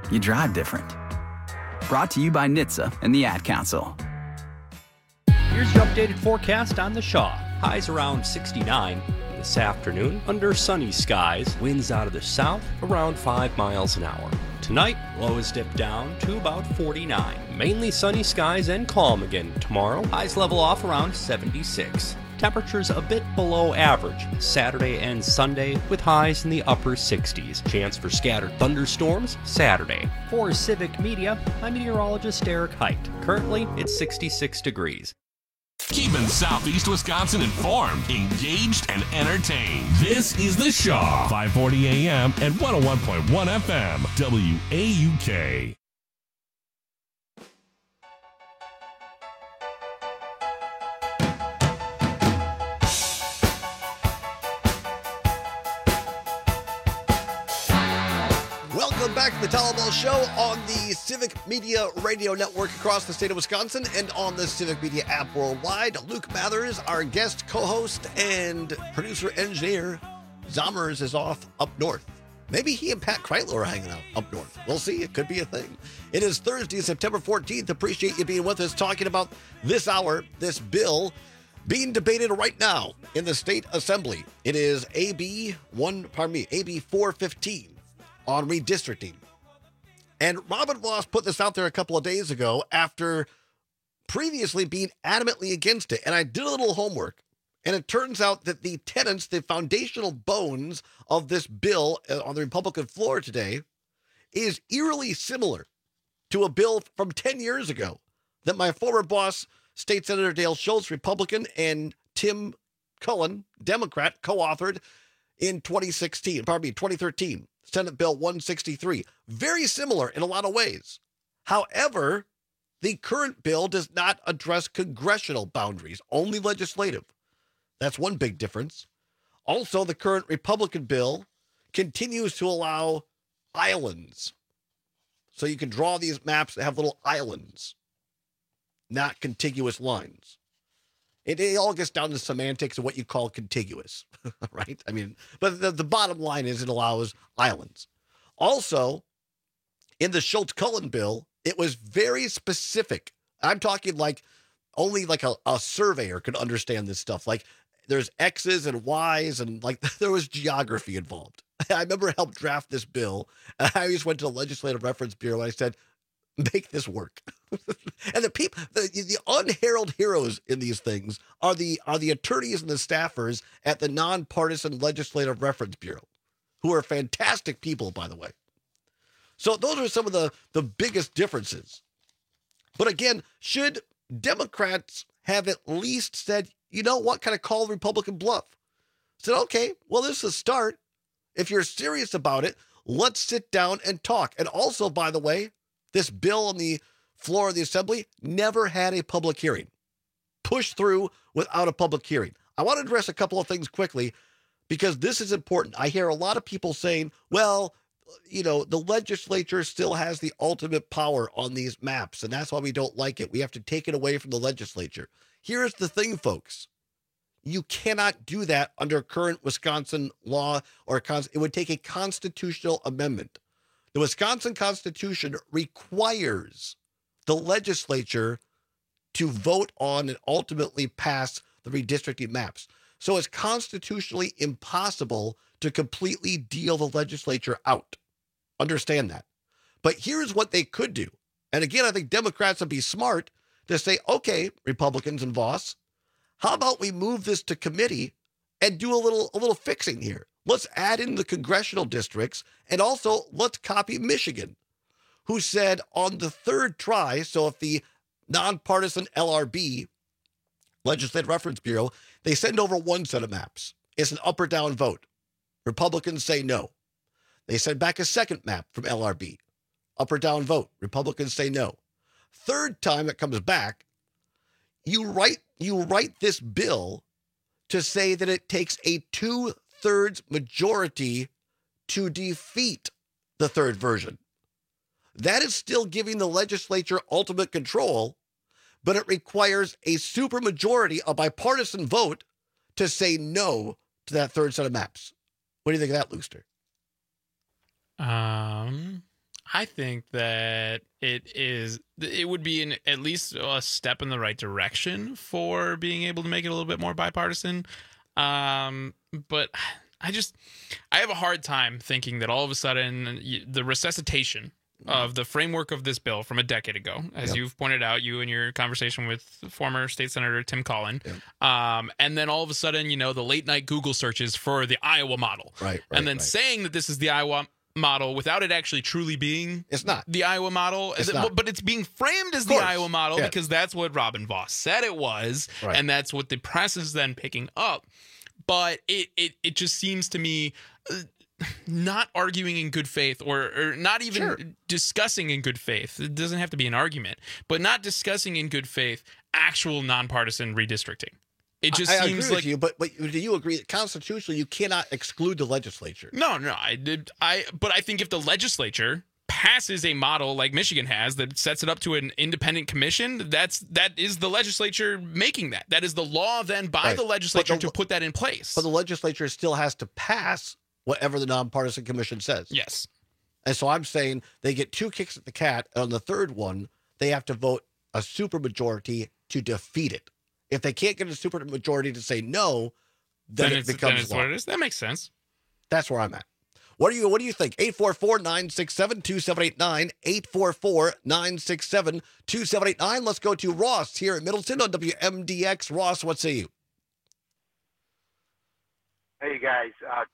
you drive different. Brought to you by NHTSA and the Ad Council.
Here's your updated forecast on the Shaw. Highs around 69 this afternoon. Under sunny skies, winds out of the south around 5 miles an hour. Tonight, lows dip down to about 49. Mainly sunny skies and calm again tomorrow. Highs level off around 76. Temperatures a bit below average Saturday and Sunday with highs in the upper 60s. Chance for scattered thunderstorms Saturday. For Civic Media, I'm meteorologist Eric Height. Currently, it's 66 degrees.
Keeping Southeast Wisconsin informed, engaged, and entertained. This is The Shaw, 540 AM and 101.1 FM, WAUK.
Welcome back to the Tyler Ball Show on the Civic Media Radio Network across the state of Wisconsin and on the Civic Media app worldwide. Luke Mathers, our guest co-host and producer-engineer. Zommers is off up north. Maybe he and Pat Kreitler are hanging out up north. We'll see. It could be a thing. It is Thursday, September 14th. Appreciate you being with us, talking about this hour, this bill being debated right now in the state assembly. It is AB 415. On redistricting. And Robin Vos put this out there a couple of days ago after previously being adamantly against it. And I did a little homework. And it turns out that the tenets, the foundational bones of this bill on the Republican floor today is eerily similar to a bill from 10 years ago that my former boss, State Senator Dale Schultz, Republican, and Tim Cullen, Democrat, co-authored in 2013. Senate Bill 163. Very similar in a lot of ways. However, the current bill does not address congressional boundaries, only legislative. That's one big difference. Also, the current Republican bill continues to allow islands. So you can draw these maps that have little islands, not contiguous lines. It all gets down to semantics of what you call contiguous, right? I mean, but the bottom line is it allows islands. Also, in the Schultz-Cullen bill, it was very specific. I'm talking like only like a surveyor could understand this stuff. Like there's X's and Y's and like there was geography involved. I remember helped draft this bill. I just went to the Legislative Reference Bureau and I said, make this work. And the people, the unheralded heroes in these things are the attorneys and the staffers at the Nonpartisan Legislative Reference Bureau, who are fantastic people, by the way. So those are some of the biggest differences. But again, should Democrats have at least said, you know what, kind of call Republican bluff? Said, okay, well, this is a start. If you're serious about it, let's sit down and talk. And also, by the way, this bill on the floor of the assembly never had a public hearing. Pushed through without a public hearing. I want to address a couple of things quickly because this is important. I hear a lot of people saying, well, you know, the legislature still has the ultimate power on these maps, and that's why we don't like it. We have to take it away from the legislature. Here's the thing, folks. You cannot do that under current Wisconsin law or it would take a constitutional amendment. The Wisconsin Constitution requires the legislature to vote on and ultimately pass the redistricting maps. So it's constitutionally impossible to completely deal the legislature out. Understand that. But here's what they could do. And again, I think Democrats would be smart to say, okay, Republicans and Voss, how about we move this to committee and do a little fixing here? Let's add in the congressional districts, and also let's copy Michigan, who said on the third try, so if the nonpartisan LRB, Legislative Reference Bureau, they send over one set of maps. It's an up or down vote. Republicans say no. They send back a second map from LRB. Up or down vote. Republicans say no. Third time it comes back, you write this bill to say that it takes a 2/3 majority to defeat the third version. That is still giving the legislature ultimate control, but it requires a supermajority, a bipartisan vote, to say no to that third set of maps. What do you think of that, Looster?
I I think that it would be at least a step in the right direction for being able to make it a little bit more bipartisan. But I have a hard time thinking that all of a sudden the resuscitation of the framework of this bill from a decade ago, as you've pointed out, you in your conversation with former State Senator Tim Collin, and then all of a sudden, the late night Google searches for the Iowa model, and then saying that this is the Iowa model without it actually truly being the Iowa model, but it's being framed as the Iowa model because that's what Robin Vos said it was, and that's what the press is then picking up. But it just seems to me not arguing in good faith or not even discussing in good faith. It doesn't have to be an argument, but not discussing in good faith actual nonpartisan redistricting. It just seems
agree
No, but I think if the legislature passes a model like Michigan has that sets it up to an independent commission, that is the legislature making that. That is the law then by the legislature to put that in place.
But the legislature still has to pass whatever the nonpartisan commission says.
Yes.
And so I'm saying they get 2 kicks at the cat. And on the third one, they have to vote a supermajority to defeat it. If they can't get a supermajority to say no, then it becomes law.
What it is. That makes sense.
That's where I'm at. What do you think? 844-967-2789. 844-967-2789. Let's go to Ross here in Middleton on WMDX. Ross, what say you?
Hey guys,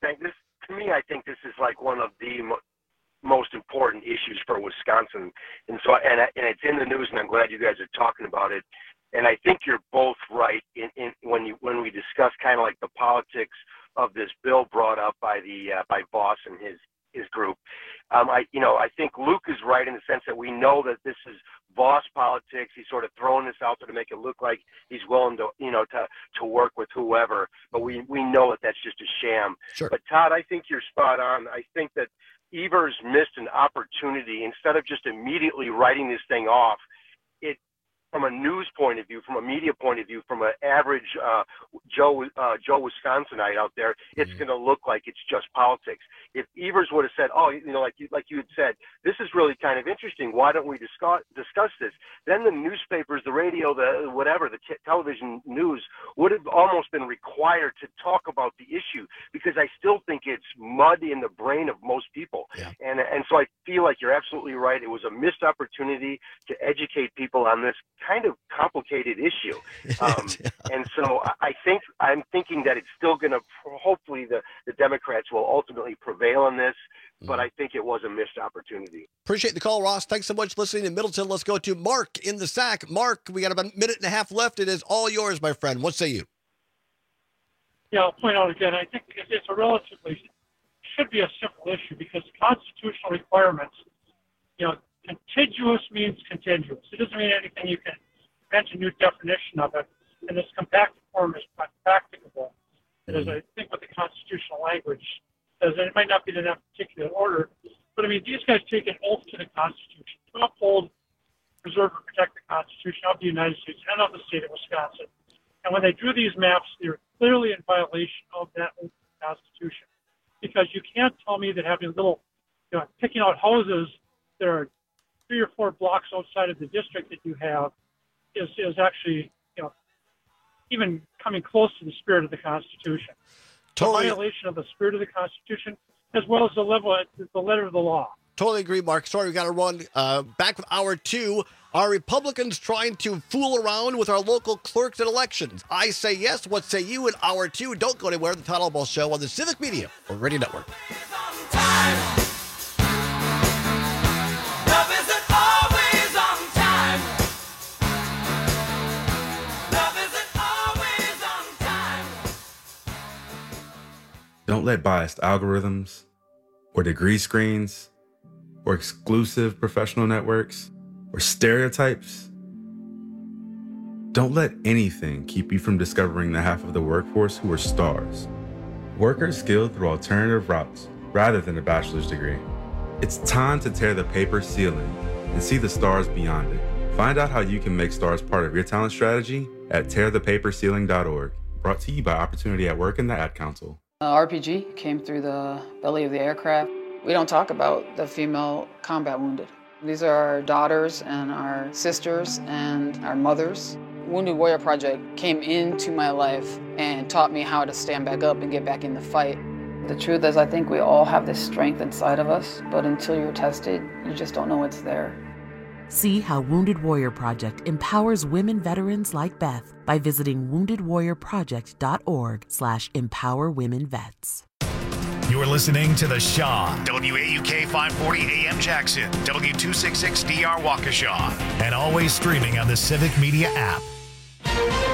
I think this is like one of the most important issues for Wisconsin, and it's in the news, and I'm glad you guys are talking about it. And I think you're both right in when we discuss kind of like the politics of this bill brought up by Vos and his group. I think Luke is right in the sense that we know that this is Vos politics. He's sort of throwing this out there to make it look like he's willing to work with whoever, but we know that that's just a sham.
Sure.
But Todd, I think you're spot on. I think that Evers missed an opportunity. Instead of just immediately writing this thing off, from a news point of view, from a media point of view, from an average Joe Wisconsinite out there, it's going to look like it's just politics. If Evers would have said, like you had said, this is really kind of interesting. Why don't we discuss this? Then the newspapers, the radio, the television news would have almost been required to talk about the issue, because I still think it's mud in the brain of most people.
Yeah.
And so I feel like you're absolutely right. It was a missed opportunity to educate people on this kind of complicated issue. And so I'm thinking that it's still going to, hopefully the Democrats will ultimately prevail on this, but I think it was a missed opportunity.
Appreciate the call, Ross. Thanks so much for listening in Middleton. Let's go to Mark in the SAC. Mark, we got about a minute and a half left. It is all yours, my friend. What say you?
Yeah, I'll point out again, I think it's should be a simple issue, because constitutional requirements, contiguous means contiguous. It doesn't mean anything. You can invent a new definition of it, and this compacted form is not practicable. As I think what the constitutional language says, and it might not be in that particular order, but I mean, these guys take an oath to the Constitution to uphold, preserve, and protect the Constitution of the United States and of the state of Wisconsin. And when they drew these maps, they're clearly in violation of that oath to the Constitution, because you can't tell me that having picking out houses that are 3 or 4 blocks outside of the district that you have is actually, even coming close to the spirit of the Constitution.
Totally.
A violation of the spirit of the Constitution, as well as the letter of the law.
Totally agree, Mark. Sorry, we got to run. Back with hour 2. Are Republicans trying to fool around with our local clerks and elections? I say yes. What say you in hour 2? Don't go anywhere. The Todd Ball Show on the Civic Media Radio Network.
Don't let biased algorithms or degree screens or exclusive professional networks or stereotypes. Don't let anything keep you from discovering the half of the workforce who are stars. Workers skilled through alternative routes rather than a bachelor's degree. It's time to tear the paper ceiling and see the stars beyond it. Find out how you can make stars part of your talent strategy at tearthepaperceiling.org. Brought to you by Opportunity at Work and the Ad Council.
RPG came through the belly of the aircraft.
We don't talk about the female combat wounded. These are our daughters and our sisters and our mothers. Wounded Warrior Project came into my life and taught me how to stand back up and get back in the fight. The truth is, I think we all have this strength inside of us, but until you're tested, you just don't know it's there.
See how Wounded Warrior Project empowers women veterans like Beth by visiting woundedwarriorproject.org/empowerwomenvets.
You're listening to The Shaw, WAUK 540 AM Jackson, W266DR Waukesha, and always streaming on the Civic Media app.